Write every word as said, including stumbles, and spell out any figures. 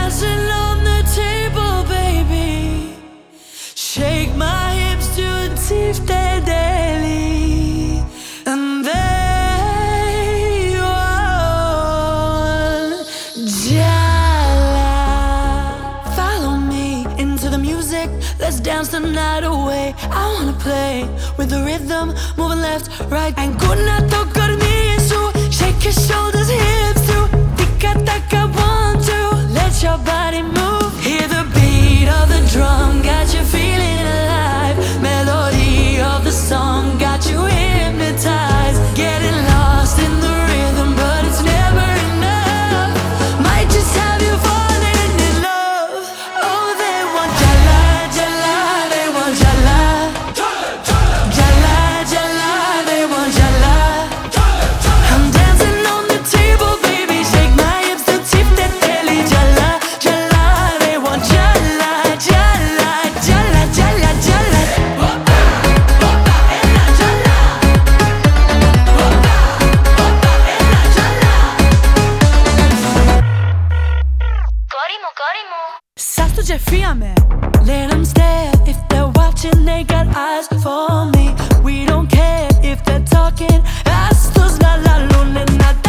dancing on the table, baby. Shake my hips to tif daily, and they want Jala. Follow me into the music, let's dance the night away. I wanna play with the rhythm, moving left, right. Ancuna tocar mi su, shake your shoulders, hips too. Tika taka one two, let your body move. Hear the beat of the drum, got you feeling alive. Melody of the song, got you hypnotized. Getting lost in the rhythm, but it's never enough. Might just have you falling in love. Oh, they want Jala, Jala, they want Jala. Jala, Jala, they want Jala. I'm dancing on the table, baby. Shake my hips to tip that belly. Jala, Jala, they want Jala, Jala, Jala, Jala, Jala. Karimo, Karimo. Sastu Jeffyame. Let them stare. If they're watching, they got eyes for me. We don't care if they're talking. Astos na la luna, not